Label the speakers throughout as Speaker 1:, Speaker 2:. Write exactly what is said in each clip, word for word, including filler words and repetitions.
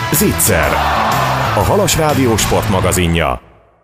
Speaker 1: Zicser, a Halas Rádió sportmagazinja.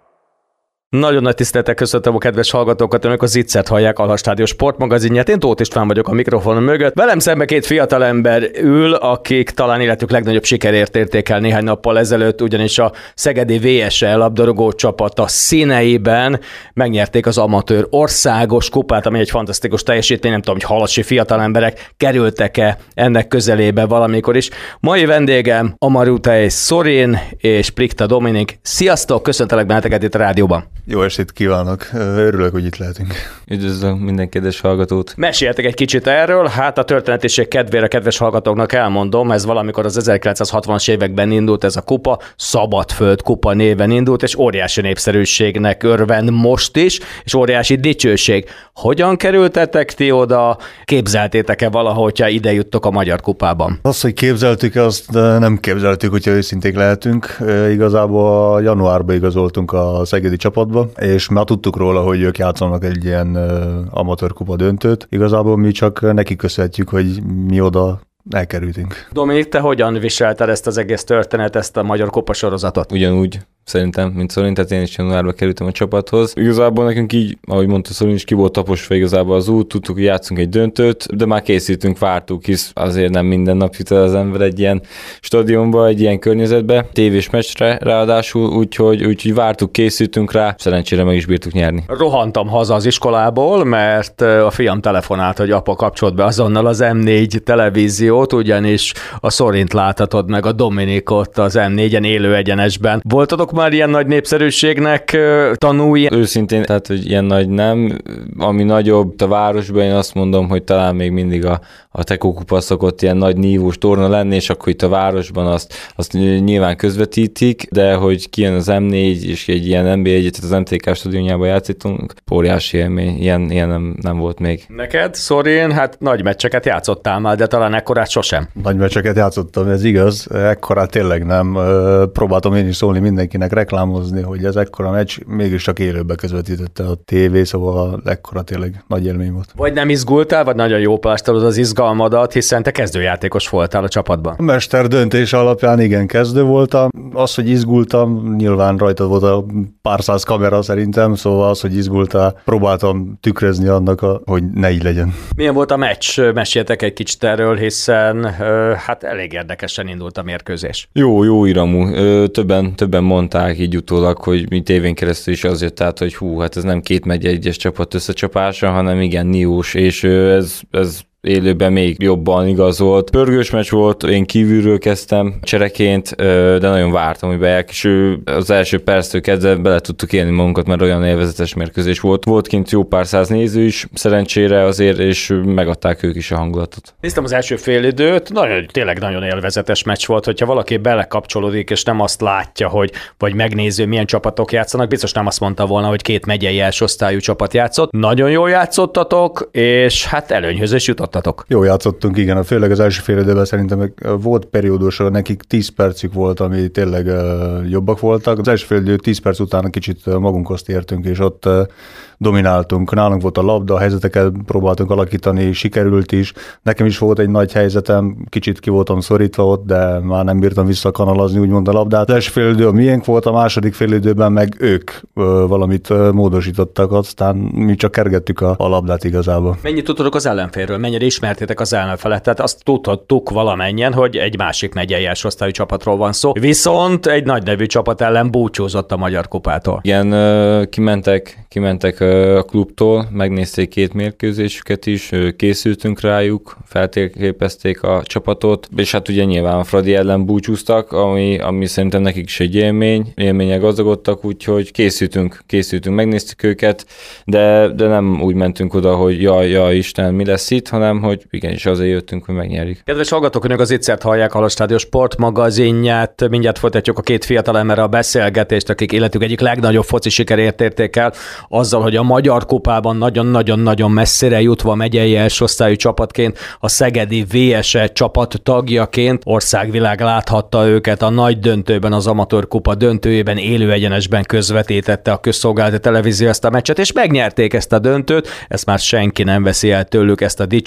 Speaker 2: Nagyon nagy tisztelettel köszöntöm a kedves hallgatókat, önök a Zicsert hallják, a Halas Rádió sportmagazinját. Én Tóth István vagyok a mikrofon mögött. Velem szemben két fiatalember ül, akik talán életük legnagyobb sikerért érték el néhány nappal ezelőtt, ugyanis a szegedi vé es el labdarúgó csapata színeiben megnyerték az amatőr országos kupát, ami egy fantasztikus teljesítmény. Nem tudom, hogy halasi fiatalemberek kerültek-e ennek közelébe valamikor is. Mai vendégem Amarutei Zorin és Plikta Dominik. Sziasztok, köszöntelek benneteket itt a rádióban.
Speaker 3: Jó estét kívánok! Örülök, hogy itt lehetünk.
Speaker 4: Üdvözlöm minden kedves hallgatót!
Speaker 2: Meséltek egy kicsit erről, hát a történetiség kedvére kedves hallgatóknak elmondom, ez valamikor az ezerkilencszázhatvanas években indult ez a kupa, Szabadföld kupa néven indult, és óriási népszerűségnek örvend most is, és óriási dicsőség. Hogyan kerültetek ti oda? Képzeltétek-e valahogy, ide juttok a Magyar Kupában?
Speaker 3: Azt, hogy képzeltük, azt nem képzeltük, hogyha őszinték lehetünk. Igazából januárban igazoltunk a szegedi csapatba, és már tudtuk róla, hogy ők játszanak egy ilyen uh, amatőr kupa döntőt. Igazából mi csak neki köszönhetjük, hogy mi oda elkerültünk.
Speaker 2: Dominik, te hogyan viselted ezt az egész történet, ezt a Magyar Kupa sorozatot?
Speaker 4: Ugyanúgy szerintem, mint Zorin, tehát én is januárban kerültem a csapathoz. Igazából nekünk így, ahogy mondta Zorin is, ki volt taposva igazából az út, tudtuk, hogy játszunk egy döntőt, de már készítünk, vártuk, hisz azért nem minden nap jut el az ember egy ilyen stadionba, egy ilyen környezetbe, tévés meccsre ráadásul, úgyhogy, úgyhogy vártuk, készítünk rá, szerencsére meg is bírtuk nyerni.
Speaker 2: Rohantam haza az iskolából, mert a fiam telefonált, hogy apa kapcsolt be azonnal az em négy televíziót, ugyanis a Zorint láthatod meg a Dominikot az em négyen élő egyenesben. Voltatok már ilyen nagy népszerűségnek tanulni?
Speaker 4: Őszintén, tehát, hogy ilyen nagy nem. Ami nagyobb a városban, én azt mondom, hogy talán még mindig a, a Tekó Kupa szokott ilyen nagy nívós torna lenni, és akkor itt a városban azt, azt nyilván közvetítik, de hogy kijön az em négy, és egy ilyen en bé egyet az em té ká stadionjában játszítunk, óriási élmény, ilyen, ilyen nem, nem volt még.
Speaker 2: Neked, Zorin, hát nagy meccseket játszottál már, de talán ekkorát sosem.
Speaker 3: Nagy meccseket játszottam, ez igaz, ekkorát tényleg nem. Próbáltam én is szólni mindenkinek, reklámozni, hogy ez ekkora meccs, mégis csak élőbe közvetítette a tévé, szóval ekkora tényleg nagy élmény volt.
Speaker 2: Vagy nem izgultál, vagy nagyon jó pástolod az izgalmadat, hiszen te kezdőjátékos voltál a csapatban.
Speaker 3: A mester döntés alapján igen, kezdő voltam. Az, hogy izgultam, nyilván rajta volt a pár száz kamera szerintem, szóval az, hogy izgultál, próbáltam tükrözni annak, a, hogy ne így legyen.
Speaker 2: Milyen volt a meccs? Meséltek egy kicsit erről, hiszen hát elég érdekesen indult a mérkőzés.
Speaker 4: Jó, jó iramú. Többen, többen mondták így utólag, hogy mi tévén keresztül is az jött át, hogy hú, hát ez nem két megye egyes csapat összecsapása, hanem igen, niós, és ez, ez élőben még jobban igazolt. Pörgős meccs volt, én kívülről kezdtem csereként, de nagyon vártam, hogy beják, és az első perctől kezdve bele tudtuk élni magunkat, mert olyan élvezetes mérkőzés volt. Volt kint jó pár száz néző is, szerencsére azért, és megadták ők is a hangulatot.
Speaker 2: Néztem az első félidőt, nagyon, tényleg nagyon élvezetes meccs volt, hogyha valaki belekapcsolódik, és nem azt látja, hogy vagy megnéző, milyen csapatok játszanak, biztos nem azt mondta volna, hogy két megyei első osztályú csapat játszott. Nagyon jól játszottatok, és hát előnyhöz is jutott.
Speaker 3: Jó játszottunk, igen, főleg az első fél időben szerintem volt periódusra, nekik tíz percük volt, ami tényleg jobbak voltak. Az első fél idő tíz perc után kicsit magunkhoz tértünk, és ott domináltunk. Nálunk volt a labda, a helyzeteket próbáltunk alakítani, sikerült is. Nekem is volt egy nagy helyzetem, kicsit ki voltam szorítva ott, de már nem bírtam visszakanalazni úgymond a labdát. Az első fél idő a miénk volt, a második fél időben meg ők ö, valamit ö, módosítottak, aztán mi csak kergettük a, a labdát igazából.
Speaker 2: Mennyit tudtok az ellenfélről? Mennyire ismertétek az ellenfelet? Tehát azt tudhattuk valamennyien, hogy egy másik megyei első osztályú csapatról van szó. Viszont egy nagy nevű csapat ellen búcsúzott a Magyar Kupától.
Speaker 4: Igen, ö, kimentek, kimentek a klubtól, megnézték két mérkőzésüket is, készültünk rájuk, feltérképezték a csapatot, és hát ugye nyilván a Fradi ellen búcsúztak, ami, ami szerintem nekik is egy élmény, élmények gazdagodtak, úgyhogy készültünk, készültünk, megnéztük őket, de, de nem úgy mentünk oda, hogy jaj, jaj, Isten, mi lesz itt, hanem hogy igenis azért jöttünk, hogy megnyerjük.
Speaker 2: Kedves hallgatók, önök az Zicsert hallják, a Halas Rádió sportmagazinját, mindjárt folytatjuk a két fiatalemberrel a beszélgetést, akik életük egyik legnagyobb foci sikerért érték el, azzal, hogy a Magyar Kupában nagyon-nagyon-nagyon messzire jutva megyei elsőosztályú csapatként, a szegedi vé es el csapat tagjaként országvilág láthatta őket a nagy döntőben, az amatőr kupa döntőjében, élő egyenesben közvetítette a közszolgálati televízió ezt a meccset, és megnyerték ezt a döntőt, ezt már senki nem veszi el tőlük, ezt a dicsőséget.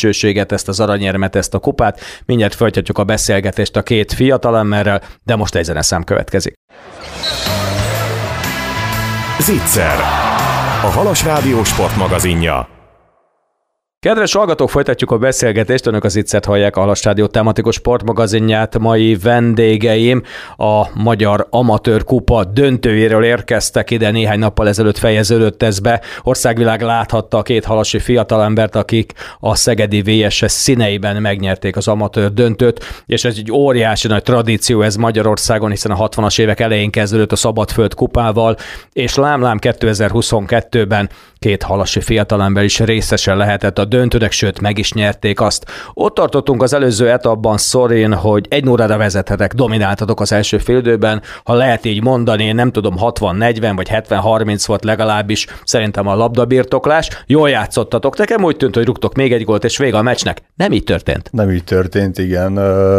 Speaker 2: dicsőséget, ezt az aranyérmet, ezt a kupát. Mindjárt folytatjuk a beszélgetést a két fiatalemberrel, de most egy zeneszám következik.
Speaker 1: Zicser, a Halas Rádió sportmagazinja.
Speaker 2: Kedves hallgatók, folytatjuk a beszélgetést, önök az Zicsert hallják, a Halas Rádió tematikus sportmagazinját. Mai vendégeim a Magyar Amatőr Kupa döntőjéről érkeztek ide, néhány nappal ezelőtt fejeződött ez be. Országvilág láthatta a két halasi fiatalembert, akik a szegedi vé es es színeiben megnyerték az amatőr döntőt, és ez egy óriási nagy tradíció ez Magyarországon, hiszen a hatvanas évek elején kezdődött a Szabadföld kupával, és lám-lám kétezer-huszonkettőben két halasi fiatalember is részesen lehetett a döntőnek, sőt meg is nyerték azt. Ott tartottunk az előző etapban, Szorin, hogy egy nulla-ra vezethetek, domináltatok az első félidőben, ha lehet így mondani, én nem tudom, hatvan negyven vagy hetven harminc volt legalábbis szerintem a labdabirtoklás. Jól játszottatok, nekem úgy tűnt, hogy rúgtok még egy gólt, és vége a meccsnek. Nem így történt.
Speaker 3: Nem így történt, igen.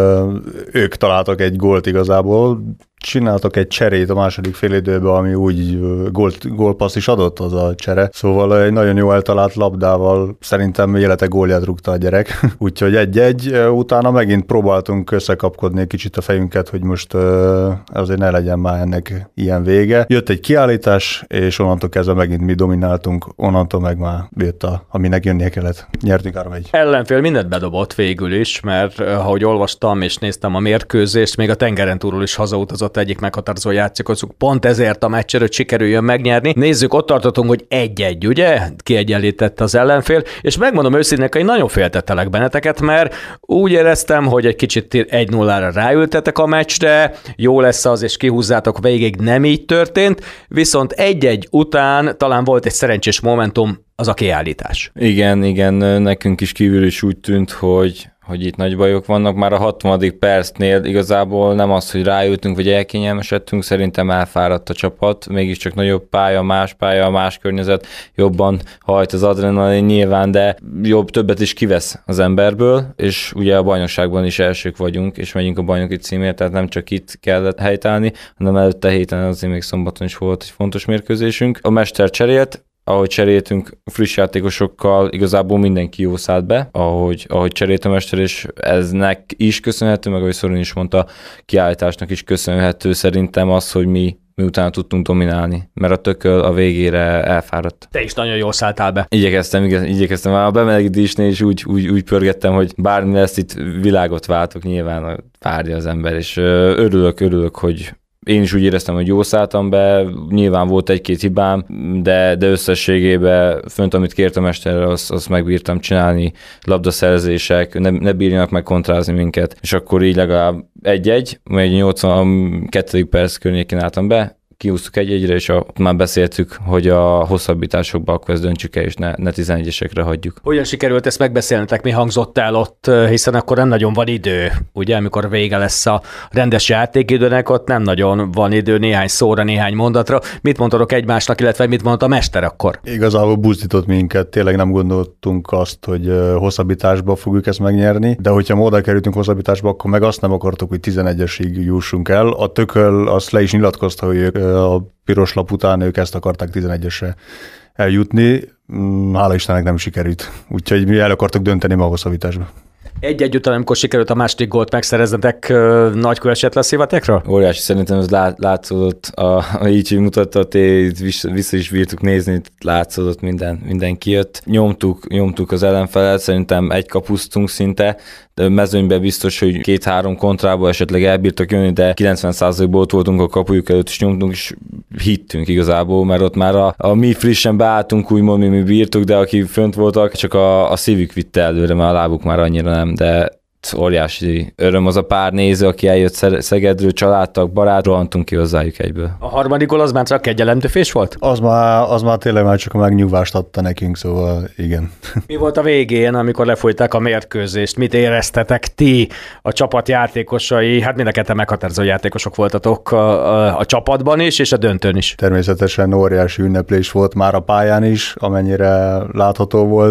Speaker 3: Ők találtak egy gólt igazából, csináltak egy cserét a második félidőben, ami úgy gólt, gólpassz is adott az a csere. Szóval egy nagyon jó eltalált labdával szerintem élete gólját rúgta a gyerek. Úgyhogy egy-egy, utána megint próbáltunk összekapkodni egy kicsit a fejünket, hogy most azért ne legyen már ennek ilyen vége. Jött egy kiállítás, és onnantól kezdve megint mi domináltunk, onnantól meg már jött a, aminek jönnie kellett. Nyertünk három egy.
Speaker 2: Ellenfél mindent bedobott végül is, mert ahogy olvastam és néztem a mérkőzést, még a tengeren túlról is hazautazott egyik meghatározó játékosuk, pont ezért a meccserőt sikerüljön megnyerni. Nézzük, ott tartottunk, hogy egy-egy, ugye? Kiegyenlített az ellenfél, és megmondom őszintén, hogy nagyon féltettelek benneteket, mert úgy éreztem, hogy egy kicsit egy nullára ráültetek a meccsre, jó lesz az, és kihúzzátok végig, nem így történt, viszont egy-egy után talán volt egy szerencsés momentum, az a kiállítás.
Speaker 4: Igen, igen, nekünk is kívül is úgy tűnt, hogy hogy itt nagy bajok vannak. Már a hatvanadik percnél igazából nem az, hogy ráültünk, vagy elkényelmesedtünk, szerintem elfáradt a csapat, mégiscsak nagyobb pálya, más pálya, más környezet, jobban hajt az adrenalin nyilván, de jobb, többet is kivesz az emberből, és ugye a bajnokságban is elsők vagyunk, és megyünk a bajnoki címért, tehát nem csak itt kellett helytállni, hanem előtte héten azért még szombaton is volt egy fontos mérkőzésünk. A mester cserélt, ahogy cseréltünk friss játékosokkal, igazából mindenki jó szállt be, ahogy, ahogy cserélt a mester, és eznek is köszönhető, meg ahogy Szorin is mondta, kiállításnak is köszönhető szerintem az, hogy mi miután tudtunk dominálni, mert a tököl a végére elfáradt.
Speaker 2: Te is nagyon jól szálltál be.
Speaker 4: Igyekeztem, igen, igyekeztem. Már a bemelegítésnél is úgy, úgy, úgy pörgettem, hogy bármi lesz, itt világot váltok, nyilván várja az ember, és örülök, örülök, hogy én is úgy éreztem, hogy jól szálltam be, nyilván volt egy-két hibám, de, de összességében fönt, amit kért a mesterre, azt, azt megbírtam csinálni, labdaszerzések, ne, ne bírjanak meg kontrázni minket, és akkor így legalább egy-egy, egy nyolcvankettő perc környékén álltam be, kihúztuk egy-egyre, és a, már beszéltük, hogy a hosszabbításokba akkor ezt döntsük el, és ne, ne tizenegyesekre hagyjuk.
Speaker 2: Hogyan sikerült ezt megbeszélnetek, mi hangzott el ott, hiszen akkor nem nagyon van idő, ugye, amikor vége lesz a rendes játékidőnek, ott nem nagyon van idő néhány szóra, néhány mondatra. Mit mondtok egymásnak, illetve mit mondott a mester akkor?
Speaker 3: Igazából buzdított minket, tényleg nem gondoltunk azt, hogy hosszabbításba fogjuk ezt megnyerni, de hogyha módra kerültünk hosszabbításba, akkor meg azt nem akartuk, hogy tizenegyesig jussunk el. A tököl azt le is nyilatkozta, hogy a piros lap után ők ezt akarták tizenegyesre eljutni. Hála Istennek nem sikerült. Úgyhogy mi el akartok dönteni ma a hosszabbításba.
Speaker 2: Egy-egy után, amikor sikerült a második gólt megszereznetek, nagy kő esett le a szívatekről?
Speaker 4: Óriási, szerintem ez lát, látszódott, a, így, hogy mutatta, vissza is bírtuk nézni, látszódott, minden, minden kijött. Nyomtuk, nyomtuk az ellenfelet, szerintem egy kapusztunk szinte, de mezőnyben biztos, hogy két-három kontrából esetleg elbírtak jönni, de kilencven százalékból ott voltunk a kapujuk előtt, és nyomtunk, és hittünk igazából, mert ott már a, a mi frissen beálltunk, úgymond mi, mi bírtuk, de aki fönt voltak, csak a, a szívük vitte előre, mert a lábuk már annyira nem, de óriási öröm az a pár néző, aki eljött Szegedről, családtak, barát, rohantunk ki hozzájuk egyből.
Speaker 2: A harmadik gól az már csak egy jelentőfés volt?
Speaker 3: Az már, az már tényleg már csak a megnyugvást adta nekünk, szóval igen.
Speaker 2: Mi volt a végén, amikor lefolyták a mérkőzést? Mit éreztetek ti, a csapat játékosai? Hát mind a ketten meghatározó játékosok voltatok a, a, a csapatban is, és a döntőn is.
Speaker 3: Természetesen óriási ünneplés volt már a pályán is, amennyire látható volt.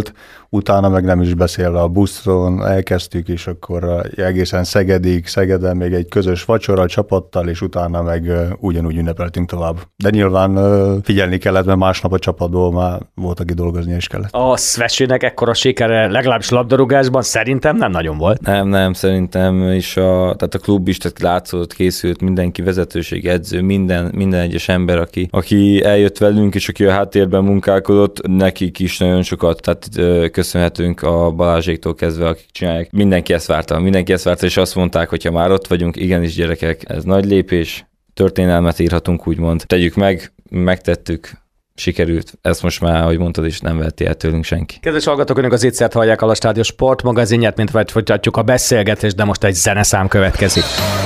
Speaker 3: utána meg nem is beszélve a buszon elkezdtük, és akkor egészen Szegedig, Szegeden még egy közös vacsora a csapattal, és utána meg ugyanúgy ünnepeltünk tovább. De nyilván figyelni kellett, mert másnap a csapatból már volt, aki dolgozni is kellett.
Speaker 2: A Szvesének ekkora sikere legalábbis labdarúgásban szerintem nem nagyon volt.
Speaker 4: Nem, nem, szerintem is a, tehát a klub is, tehát látszott, készült mindenki, vezetőség, edző, minden, minden egyes ember, aki, aki eljött velünk, és aki a háttérben munkálkodott, nekik is nagyon sokat, tehát köszönhetünk a Balázséktól kezdve, akik csinálják. Mindenki ezt várta, mindenki ezt várta, és azt mondták, hogy ha már ott vagyunk, igenis gyerekek, ez nagy lépés, történelmet írhatunk, úgymond. Tegyük meg, megtettük, sikerült. Ezt most már, ahogy mondtad is, nem veheti el tőlünk senki.
Speaker 2: Kedves hallgatók, önök az Zicsert hallják, a Stádió sportmagazinját, mint vagy folytatjuk a beszélgetést, de most egy zeneszám következik.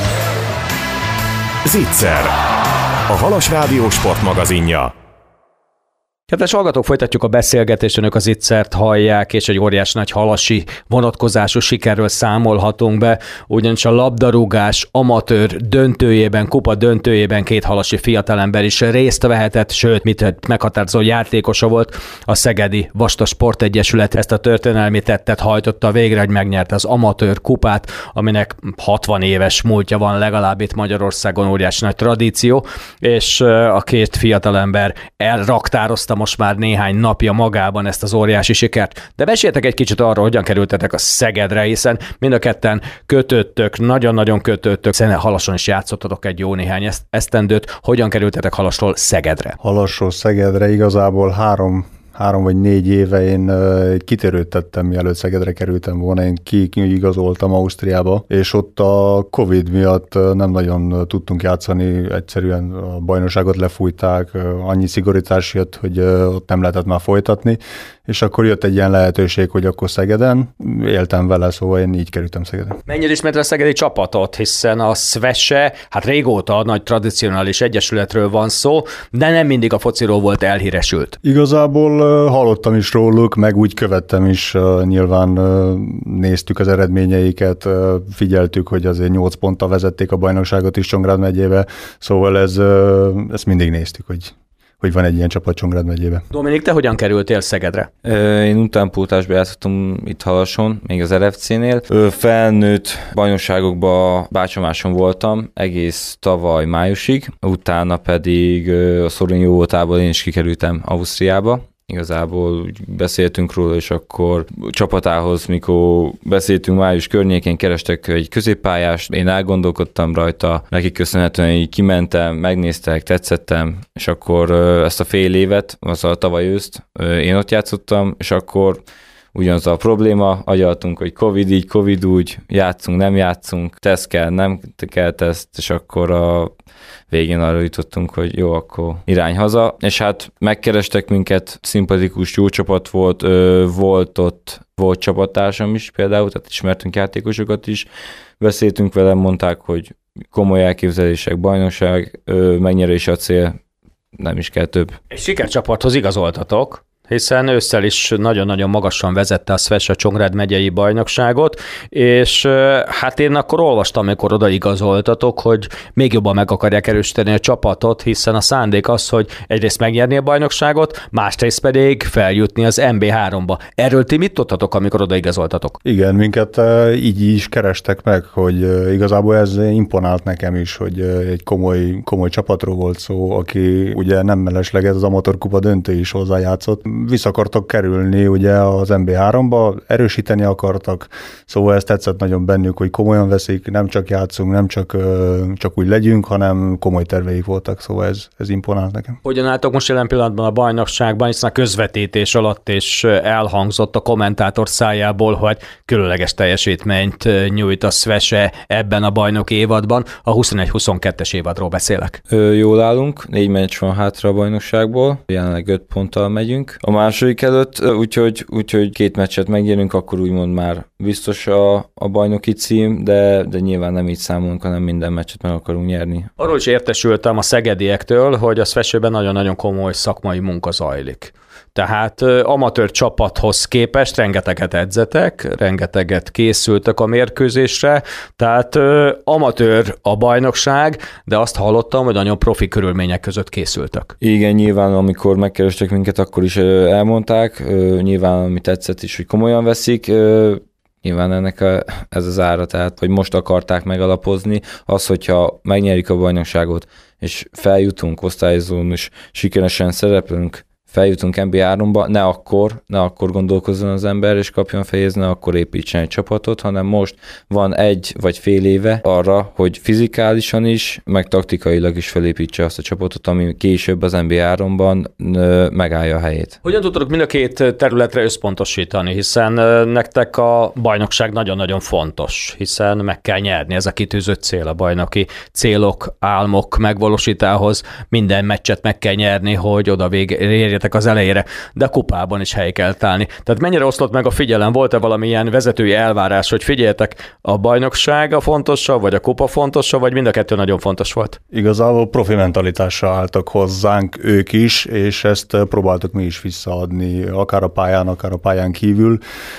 Speaker 1: Zicser, a Halas Rádió sportmagazinja.
Speaker 2: Kedves hallgatók, folytatjuk a beszélgetést, önök az Zicsert hallják, és egy óriás nagy halasi vonatkozású sikerről számolhatunk be, ugyanis a labdarúgás amatőr döntőjében, kupa döntőjében két halasi fiatalember is részt vehetett, sőt, mit meghatározó játékosa volt a Szegedi Vasta Sportegyesület. Ezt a történelmi tettet hajtotta végre, hogy megnyerte az amatőr kupát, aminek hatvan éves múltja van legalább itt Magyarországon, óriás nagy tradíció, és a két fiatalember elraktározta most már néhány napja magában ezt az óriási sikert. De meséltek egy kicsit arról, hogyan kerültetek a Szegedre, hiszen mind a ketten kötöttök, nagyon-nagyon kötöttök, szerintem Halason is játszottatok egy jó néhány esztendőt. Hogyan kerültetek Halasról Szegedre?
Speaker 3: Halasról Szegedre igazából három három vagy négy éve én egy kitérőt tettem, mielőtt Szegedre kerültem volna, én kiigazoltam Ausztriába, és ott a Covid miatt nem nagyon tudtunk játszani, egyszerűen a bajnokságot lefújták, annyi szigorítás jött, hogy ott nem lehetett már folytatni, és akkor jött egy ilyen lehetőség, hogy akkor Szegeden, éltem vele, szóval én így kerültem Szegedre.
Speaker 2: Mennyire ismerte a szegedi csapatot, hiszen a Szvese, hát régóta a nagy tradicionális egyesületről van szó, de nem mindig a fociról volt elhíresült.
Speaker 3: Igazából hallottam is róluk, meg úgy követtem is, nyilván néztük az eredményeiket, figyeltük, hogy azért nyolc ponttal vezették a bajnokságot is Csongrád megyébe, szóval ez, ezt mindig néztük, hogy hogy van egy ilyen csapat Csongrád megyébe.
Speaker 2: Dominik, te hogyan kerültél Szegedre?
Speaker 4: Én utánpótlásba játszottam itt Halason, még az er ef cé-nél. Felnőtt bajnokságokban Bácsomáson voltam egész tavaly májusig, utána pedig a Szoron jó voltából én is kikerültem Ausztriába. Igazából beszéltünk róla, és akkor csapatához, mikor beszéltünk május környékén, kerestek egy középpályást, én elgondolkodtam rajta, nekik köszönhetően így kimentem, megnéztek, tetszettem, és akkor ezt a fél évet, az a tavaly őszt, én ott játszottam, és akkor ugyanaz a probléma, agyaltunk, hogy Covid így, Covid úgy, játszunk, nem játszunk, teszt kell, nem kell teszt, és akkor a végén arra jutottunk, hogy jó, akkor irány haza, és hát megkerestek minket, szimpatikus, jó csapat volt, volt ott, volt csapattársam is például, tehát ismertünk játékosokat is, beszéltünk velem, mondták, hogy komoly elképzelések, bajnokság, megnyerés a cél, nem is kell több.
Speaker 2: Egy sikercsapathoz igazoltatok, hiszen ősszel is nagyon-nagyon magasan vezette a Szvese Csongrád megyei bajnokságot, és hát én akkor olvastam, amikor odaigazoltatok, hogy még jobban meg akarják erősíteni a csapatot, hiszen a szándék az, hogy egyrészt megnyerni a bajnokságot, másrészt pedig feljutni az em bé háromba. Erről ti mit tudtatok, amikor odaigazoltatok?
Speaker 3: Igen, minket így is kerestek meg, hogy igazából ez imponált nekem is, hogy egy komoly, komoly csapatról volt szó, aki ugye nem mellesleg ez az amatőr kupa döntő is hozzájátszott. Vissza akartak kerülni ugye az em bé háromba, erősíteni akartak, szóval ez tetszett nagyon bennük, hogy komolyan veszik, nem csak játszunk, nem csak, csak úgy legyünk, hanem komoly terveik voltak, szóval ez, ez imponált nekem.
Speaker 2: Hogyan álltok most jelen pillanatban a bajnokságban, hiszen a közvetítés alatt is elhangzott a kommentátor szájából, hogy különleges teljesítményt nyújt a Szvese ebben a bajnoki évadban. A huszonegy huszonkettes évadról beszélek.
Speaker 4: Ö, jól állunk, négy meccs van hátra a bajnokságból, jelenleg öt ponttal megyünk a második előtt, úgyhogy, úgyhogy két meccset megnyerünk, akkor úgymond már biztos a, a bajnoki cím, de, de nyilván nem így számolunk, hanem minden meccset meg akarunk nyerni.
Speaker 2: Arról is értesültem a szegediektől, hogy a Szvesében nagyon-nagyon komoly szakmai munka zajlik. Tehát amatőr csapathoz képest rengeteget edzetek, rengeteget készültek a mérkőzésre, tehát amatőr a bajnokság, de azt hallottam, hogy nagyon profi körülmények között készültek.
Speaker 4: Igen, nyilván amikor megkerestek minket, akkor is elmondták, nyilván ami tetszett is, hogy komolyan veszik, nyilván ennek a, ez az ára, tehát hogy most akarták megalapozni, az, hogyha megnyerjük a bajnokságot, és feljutunk osztályozón, és sikeresen szereplünk, feljutunk en bé háromba, ne akkor, ne akkor gondolkozzon az ember, és kapjon fejezni, ne akkor építsen egy csapatot, hanem most van egy vagy fél éve arra, hogy fizikálisan is, meg taktikailag is felépítse azt a csapatot, ami később az en bé háromban megállja a helyét.
Speaker 2: Hogyan tudtok mind a két területre összpontosítani, hiszen nektek a bajnokság nagyon-nagyon fontos, hiszen meg kell nyerni, ez a kitűzött cél, a bajnoki célok, álmok megvalósítához, minden meccset meg kell nyerni, hogy oda végre az elejére, de a kupában is hely kell állni. Tehát mennyire oszlott meg a figyelem? Volt-e valamilyen vezetői elvárás, hogy figyeljetek, a bajnokság a fontosabb, vagy a kupa fontosabb, vagy mind a kettő nagyon fontos volt?
Speaker 3: Igazából profi mentalitással álltak hozzánk ők is, és ezt próbáltuk mi is visszaadni, akár a pályán, akár a pályán kívül.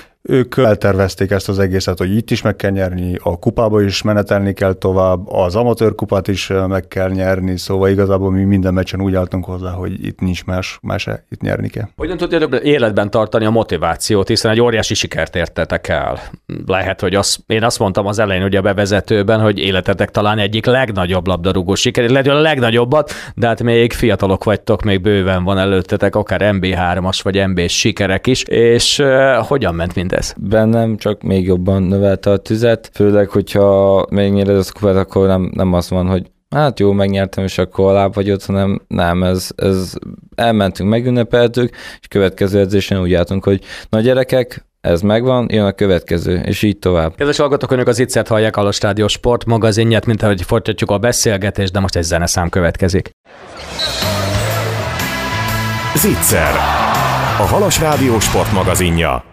Speaker 3: Ők eltervezték ezt az egészet, hogy itt is meg kell nyerni, a kupába is menetelni kell tovább, az amatőr kupát is meg kell nyerni, szóval igazából mi minden meccsen úgy álltunk hozzá, hogy itt nincs más, más itt nyerni kell.
Speaker 2: Hogyan tudjátok életben tartani a motivációt, hiszen egy óriási sikert értetek el? Lehet, hogy az, én azt mondtam az elején ugye a bevezetőben, hogy életetek talán egyik legnagyobb labdarúgó siker, lehet, hogy a legnagyobbat, de hát még fiatalok vagytok, még bőven van előttetek, akár en bé hármas vagy en bé-s sikerek is, és uh, hogyan ment mindez?
Speaker 4: Bennem csak még jobban növelte a tüzet, főleg, hogyha megnyered az kupát, akkor nem, nem az van, hogy hát jó, megnyertem, és akkor alább vagy ott, hanem nem, ez, ez elmentünk, megünnepeltük, és következő edzésen úgy álltunk, hogy na gyerekek, ez megvan, jön a következő, és így tovább.
Speaker 2: Kedves hallgatók, önök az Ittszert hallják, a Alostrádió sportmagazinját, mint ahogy folytatjuk a beszélgetést, de most egy zeneszám következik.
Speaker 1: Zicser, a Halas Rádió sportmagazinja.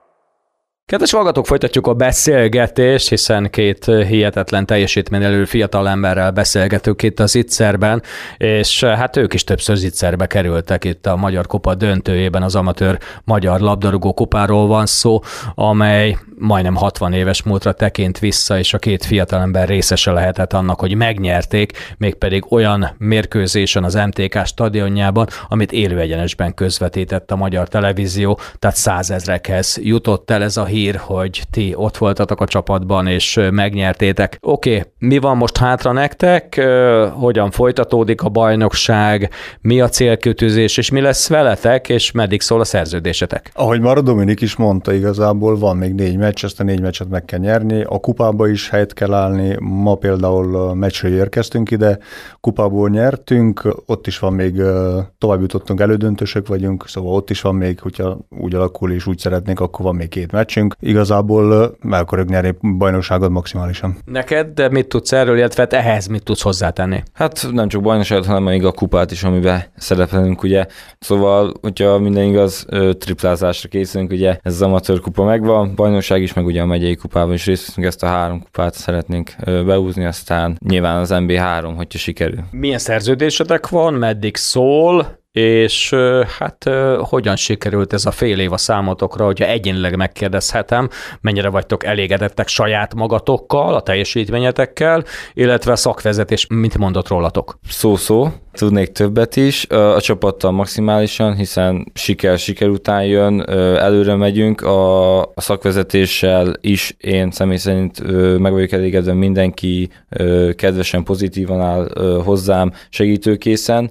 Speaker 2: Kedves hallgatók, folytatjuk a beszélgetést, hiszen két hihetetlen teljesítményelő fiatal emberrel beszélgetünk itt az Ittszerben, és hát ők is többször Ittszerbe kerültek itt a Magyar Kupa döntőjében, az amatőr magyar labdarúgó kupáról van szó, amely majdnem hatvan éves múltra tekint vissza, és a két fiatalember részese lehetett annak, hogy megnyerték, mégpedig olyan mérkőzésen az em té ká stadionjában, amit élőegyenesben közvetített a magyar televízió, tehát százezrekhez jutott el ez a hír, hogy ti ott voltatok a csapatban, és megnyertétek. Oké, okay, mi van most hátra nektek? Hogyan folytatódik a bajnokság? Mi a célkitűzés, és mi lesz veletek, és meddig szól a szerződésetek?
Speaker 3: Ahogy Mara Dominik is mondta, igazából van még négy meccs, ezt a négy meccset meg kell nyerni. A kupába is helyet kell állni. Ma például meccsre érkeztünk ide, kupából nyertünk, ott is van még, tovább jutottunk, elődöntősök vagyunk, szóval ott is van még, hogyha úgy alakul és úgy szeretnénk, akkor van még két meccsünk. Igazából meg akarjuk nyerni bajnokságot maximálisan.
Speaker 2: Neked, de mit tudsz erről, illetve ehhez mit tudsz hozzátenni?
Speaker 4: Hát nem csak bajnokságot, hanem még a kupát is, amiben szerepelünk, ugye. Szóval, hogyha minden igaz, triplázásra készülünk, ugye ez az amatőr kupa megvan, bajnokság is, meg ugye a megyei kupában is részt veszünk, ezt a három kupát szeretnénk beúzni, aztán nyilván az en bé három, hogyha sikerül.
Speaker 2: Milyen szerződésetek van, meddig szól, és hát hogyan sikerült ez a fél év a számotokra, hogyha egyénileg megkérdezhetem, mennyire vagytok elégedettek saját magatokkal, a teljesítményetekkel, illetve a szakvezetés mit mondott rólatok?
Speaker 4: Szó-szó, tudnék többet is, a csapattal maximálisan, hiszen siker-siker után jön, előre megyünk, a, a szakvezetéssel is én személy szerint meg vagyok elégedve, mindenki kedvesen, pozitívan áll hozzám, segítőkészen.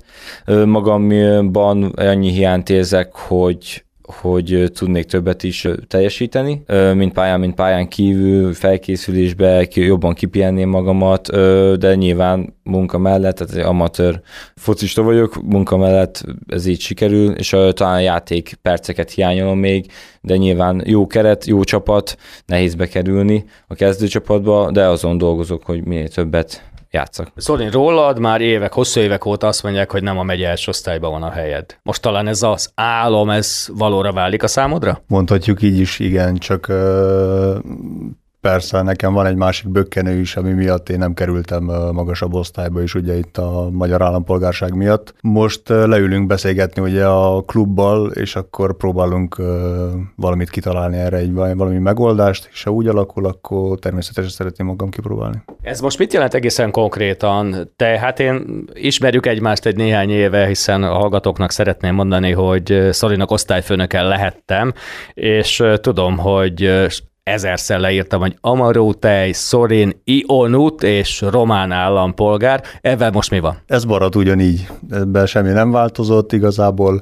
Speaker 4: Magamban annyi hiányt érzek, hogy hogy tudnék többet is teljesíteni, mint pályán, mint pályán kívül, felkészülésbe, jobban kipihenném magamat, de nyilván munka mellett, tehát amatőr focista vagyok, munka mellett ez így sikerül, és talán játék perceket hiányolom még, de nyilván jó keret, jó csapat, nehéz bekerülni a kezdőcsapatba, de azon dolgozok, hogy minél többet játszak.
Speaker 2: Szóval rólad már évek, hosszú évek óta azt mondják, hogy nem a megye első osztályban van a helyed. Most talán ez az álom, ez valóra válik a számodra?
Speaker 3: Mondhatjuk így is, igen, csak uh, Persze, nekem van egy másik bökkenő is, ami miatt én nem kerültem magasabb osztályba is, ugye itt a magyar állampolgárság miatt. Most leülünk beszélgetni ugye a klubbal, és akkor próbálunk valamit kitalálni erre, egy valami megoldást, és ha úgy alakul, akkor természetesen szeretném magam kipróbálni.
Speaker 2: Ez most mit jelent egészen konkrétan? Te, hát én ismerjük egymást egy néhány éve, hiszen a hallgatóknak szeretném mondani, hogy Szorinak osztályfőnökkel lehettem, és tudom, hogy ezerszer leírtam, hogy Amaró Tej, Szorin, Ionut és román állampolgár. Ezzel most mi van?
Speaker 3: Ez marad ugyanígy. Ebben semmi nem változott igazából.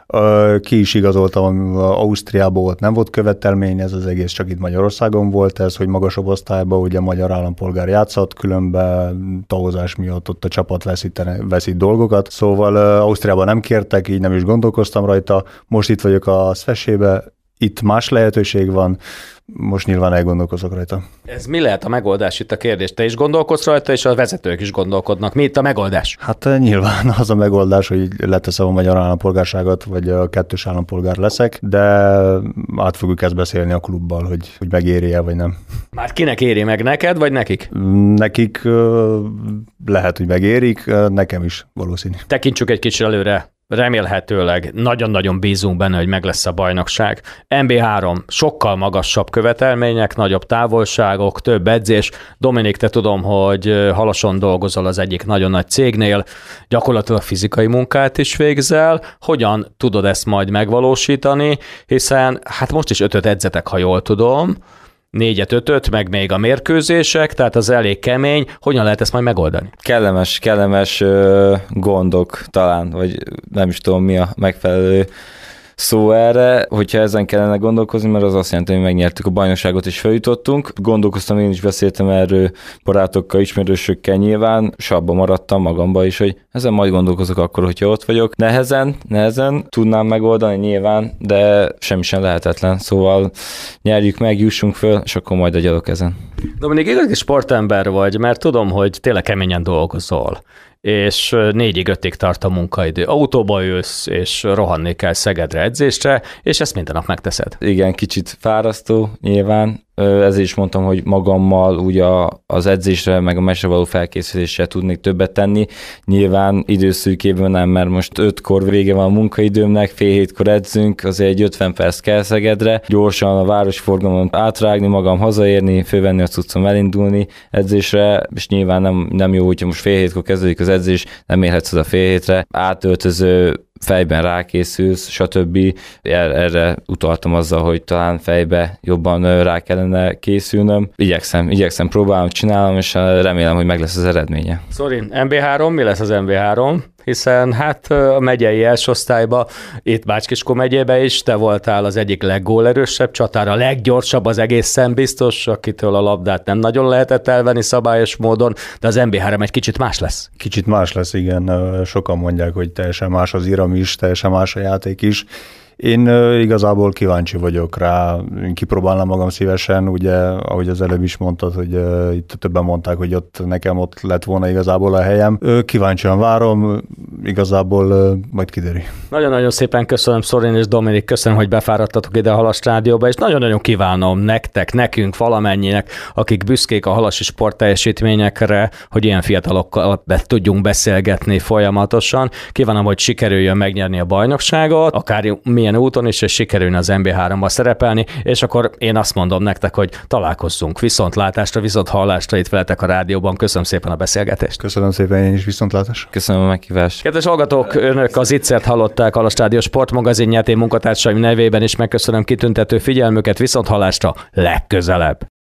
Speaker 3: Ki is igazoltam, Ausztriában volt, nem volt követelmény, ez az egész csak itt Magyarországon volt ez, hogy magasabb osztályban ugye magyar állampolgár játszott, különben tavozás miatt ott a csapat veszít dolgokat. Szóval Ausztriában nem kértek, így nem is gondolkoztam rajta. Most itt vagyok a Szvesébe, itt más lehetőség van, most nyilván elgondolkozok rajta.
Speaker 2: Ez mi lehet a megoldás itt a kérdés? Te is gondolkodsz rajta, és a vezetők is gondolkodnak. Mi itt a megoldás?
Speaker 3: Hát nyilván az a megoldás, hogy leteszem a magyar állampolgárságot, vagy a kettős állampolgár leszek, de át fogjuk ezt beszélni a klubbal, hogy, hogy megéri-e, vagy nem.
Speaker 2: Már kinek éri meg, neked, vagy nekik?
Speaker 3: Nekik lehet, hogy megérik, nekem is valószínű.
Speaker 2: Tekintsük egy kicsit előre. Remélhetőleg nagyon-nagyon bízunk benne, hogy meg lesz a bajnokság. en bé három, sokkal magasabb követelmények, nagyobb távolságok, több edzés. Dominik, te tudom, hogy Halason dolgozol az egyik nagyon nagy cégnél, gyakorlatilag fizikai munkát is végzel. Hogyan tudod ezt majd megvalósítani? Hiszen hát most is ötöt edzetek, ha jól tudom, négyet, ötöt, meg még a mérkőzések, tehát az elég kemény. Hogyan lehet ezt majd megoldani?
Speaker 4: Kellemes, kellemes ö, gondok talán, vagy nem is tudom mi a megfelelő szó erre, hogyha ezen kellene gondolkozni, mert az azt jelenti, hogy megnyertük a bajnokságot és feljutottunk. Gondolkoztam, én is beszéltem erről barátokkal, ismerősökkel nyilván, és abba maradtam magamba is, hogy ezen majd gondolkozok akkor, hogyha ott vagyok. Nehezen, nehezen tudnám megoldani nyilván, de semmi sem lehetetlen, szóval nyerjük meg, jussunk föl, és akkor majd agyalok ezen.
Speaker 2: Dominik, igazi sportember vagy, mert tudom, hogy tényleg keményen dolgozol, és négyig, ötig tart a munkaidő. Autóba ülsz, és rohanni kell Szegedre edzésre, és ezt minden nap megteszed.
Speaker 4: Igen, kicsit fárasztó nyilván, ezért is mondtam, hogy magammal ugye az edzésre, meg a meccsre való felkészülésre tudnék többet tenni. Nyilván időszűkében nem, mert most ötkor vége van a munkaidőmnek, fél hétkor edzünk, azért egy ötven perc kell Szegedre, gyorsan a városforgalmon átrágni, magam hazaérni, fölvenni a cuccom, elindulni edzésre, és nyilván nem, nem jó, hogyha most fél hétkor kezdődik az edzés, nem érhetsz oda fél hétre, átöltöző, fejben rákészülsz, stb. Erre utaltam azzal, hogy talán fejbe jobban rá kellene készülnöm. Igyekszem, igyekszem, próbálom, csinálom, és remélem, hogy meg lesz az eredménye.
Speaker 2: Sorry, en bé három, mi lesz az en bé három? Hiszen hát a megyei első osztályba, itt Bács-Kiskun megyébe is, te voltál az egyik leggólerősebb csatár, a leggyorsabb, az egészen biztos, akitől a labdát nem nagyon lehetett elvenni szabályos módon, de az en bé három egy kicsit más lesz.
Speaker 3: Kicsit más lesz, igen. Sokan mondják, hogy teljesen más az iram is, teljesen más a játék is. Én igazából kíváncsi vagyok rá, én kipróbálnám magam szívesen, ugye, ahogy az előbb is mondtad, hogy uh, itt többen mondták, hogy ott nekem ott lett volna igazából a helyem. Uh, kíváncsian várom, igazából uh, majd kiderül. Nagyon-nagyon
Speaker 2: szépen köszönöm, Szorin és Dominik, köszönöm, hogy befáradtatok ide a Halas Rádióba, és nagyon-nagyon kívánom nektek, nekünk, valamennyinek, akik büszkék a halasi sportteljesítményekre, hogy ilyen fiatalokkal be tudjunk beszélgetni folyamatosan. Kívánom, hogy sikerüljön megnyerni a bajnokságot, akár milyen úton is, és sikerülne az en bé háromba szerepelni, és akkor én azt mondom nektek, hogy találkozzunk viszontlátásra, viszont hallásra itt veletek a rádióban. Köszönöm szépen a beszélgetést.
Speaker 3: Köszönöm szépen én is, viszontlátásra.
Speaker 4: Köszönöm a meghívást.
Speaker 2: Kedves hallgatók, önök az Itzert hallották, Halas Rádió sportmagazinját, én munkatársaim nevében is megköszönöm kitüntető figyelmüket, viszont hallásra legközelebb.